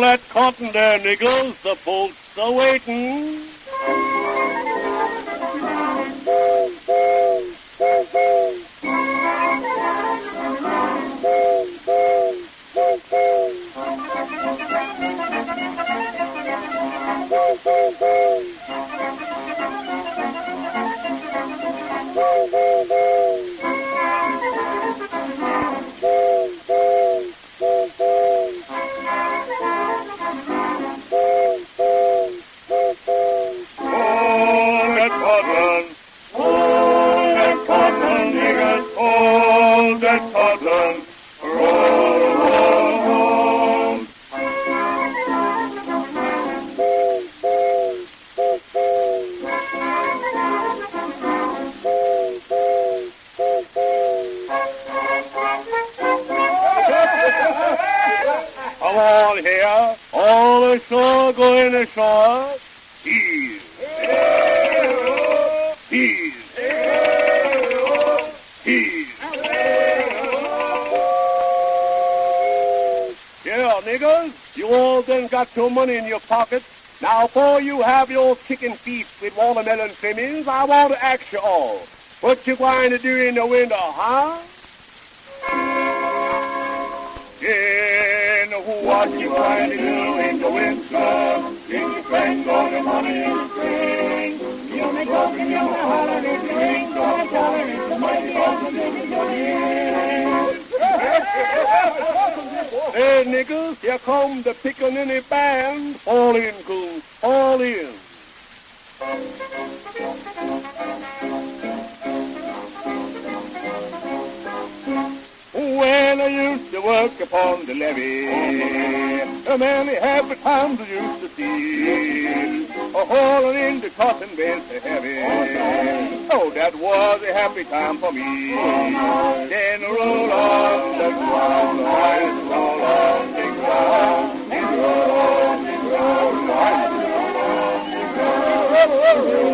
that cotton there, niggers, the bolts are waiting. Come on here, all ashore, going ashore. Heave. Heave. Heave. Yeah, niggers, you all done got your money in your pockets. Now, before you have your chicken feast with watermelon trimmings, I want to ask you all, what you going to do in the winter, huh? What you going to do in the winter? Get your friends all the money in the spring. You'll make up and you'll holler if you ain't gonna tell her it's the mighty awesome in the Hey, niggas, here come the Pickaninny Band. Fall in, goons, fall in. When I used to work upon the levee, many happy times I used to see, hauling in the cotton bales so heavy. Oh, that was a happy time for me. Then roll on, the ground, roll on, the ground, roll on, the ground, roll on, the ground.